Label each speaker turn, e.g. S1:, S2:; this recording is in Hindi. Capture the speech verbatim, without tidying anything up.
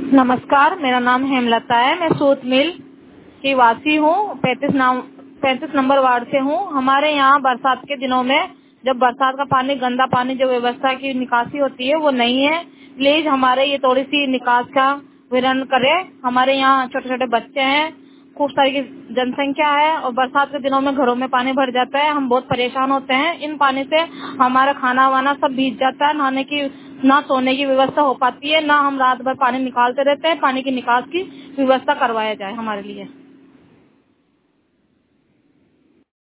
S1: नमस्कार, मेरा नाम हेमलता है। मैं सूत मिल की वासी हूँ। पैंतीस नाम पैंतीस नंबर वार्ड से हूँ। हमारे यहाँ बरसात के दिनों में जब बरसात का पानी, गंदा पानी, जो व्यवस्था की निकासी होती है वो नहीं है। प्लीज हमारे ये थोड़ी सी निकास का विवरण करें। हमारे यहाँ छोटे छोटे बच्चे हैं, खूब सारी की जनसंख्या है और बरसात के दिनों में घरों में पानी भर जाता है। हम बहुत परेशान होते हैं। इन पानी से हमारा खाना वाना सब भीग जाता है। नहाने की, ना सोने की व्यवस्था हो पाती है, ना हम रात भर पानी निकालते रहते हैं। पानी की निकास की व्यवस्था करवाया जाए हमारे लिए।